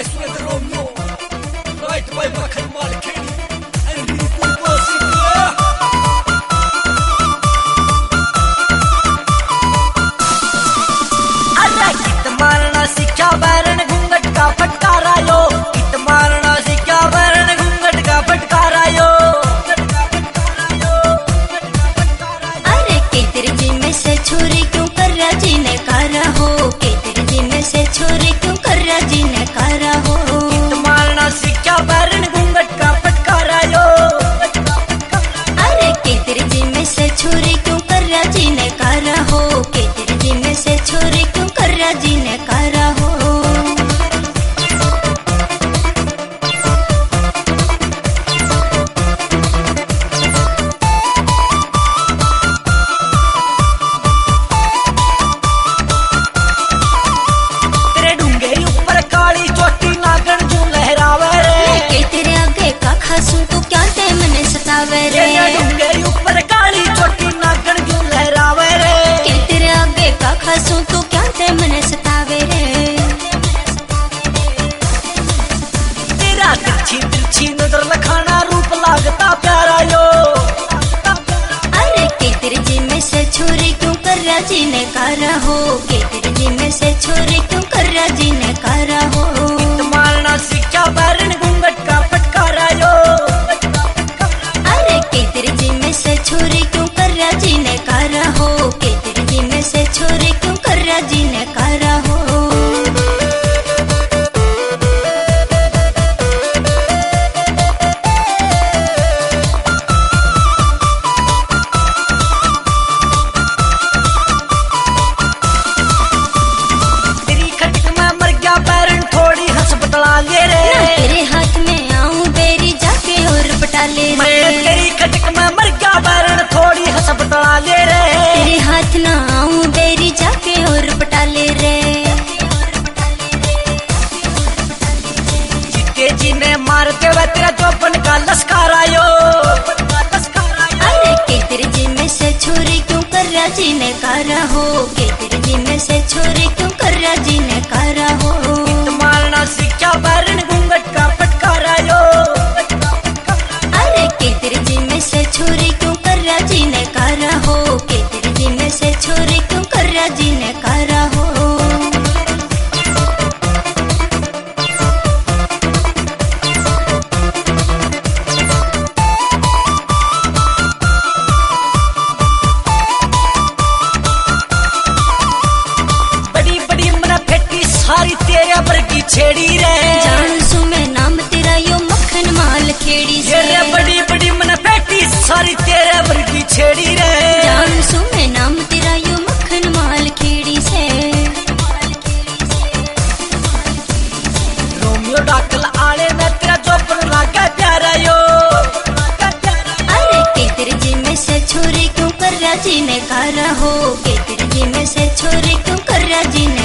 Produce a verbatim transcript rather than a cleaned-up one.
Spice with Romeo, right by Makan Malkeni, and Ripple Bossy. मारना सीखा बैरन घूंघट का फटकारा यो, इत मारना सीखा बैरन घूंघट का फटकारा यो। अरे केतर जी में से छोरी क्यों कर रहा जी ने कारा हो, केतर जी में से छोरी क्यों कर रहा जी ने कारा हो। इत मारना सीखा बैरन घूंघट का फटकारा यो। अरे केतर जी में से छोरी क्यों कर रहा जी ने कारा हो, केतर जी में से छोरी क्यों कर रहा जी ने कारा हो। तेरे डूंगे ऊपर काली चोटी नागन जो लहरावे रे, के तेरे आगे का खासू तो क्या ते मने सतावे रे। तेरे डूंगे ऊपर काली चोटी नागन जो लहरावे रे, के तेरे आगे का खासू तो क्या ते मने सतावे रे। तेरा तिरछी तिरछी नजर लखाना रूप लागता प्यारा यो। अरे केतर जी में से छोरी क्यों कर रहा जी ने कारा हो, केतर जी में से छोरी क्यों कर रहा जी ने कारा हो। इत मारना सीखा बैरन घूंघट का फटकारा यो। अरे केतर जी में से छोरी क्यों कर रहा जी ने कारा हो, केतर जी में से छोरी क्यों कर रहा जी ने कारा हो। तेरी खटक में मर गया बैरन थोड़ी हंस बतला ले रे, ना तेरे हाथ में आऊं बेरी जाके और पटा ले मैं रे। तेरी खटक में मर गया बैरन थोड़ी हंस बतला ले रे। तेरे हाथ ना आऊं बेरी जाके और पटा ले रे। जिके जी ने मारते हुए तेरा चौपन का लश्कारा यो। अरे केतर जी में से छोरी क्यों कर रहा जी ने कारा हो, केतर जी में से छोरी क्यों कर रहा जी ने कारा हो। इत मारना सीखा बैरन घूंघट का फटकारा यो। अरे केतर जी में से छोरी क्यों कर रहा जी ने कारा हो, केतर जी में से छोरी क्यों कर रहा जी ने कारा हो। बड़ी बड़ी मना फेटी सारी तेरे वर्गी छेड़ी रे, जान सु मैं नाम तेरा यो मक्खन माल खेड़ी से। ये रे बड़ी बड़ी मना फेटी सारी तेरे वर्गी छेड़ी रे। जान सु मैं नाम तेरा यो मक्खन माल खेड़ी से। रोमियो डाकल आले में तेरा चौपन लागे प्यारा यो। अरे केतर जी में से छोरी क्यों कर रहा जी ने कारा हो, केतर जी में से छोरी क्यों कर रहा जी ने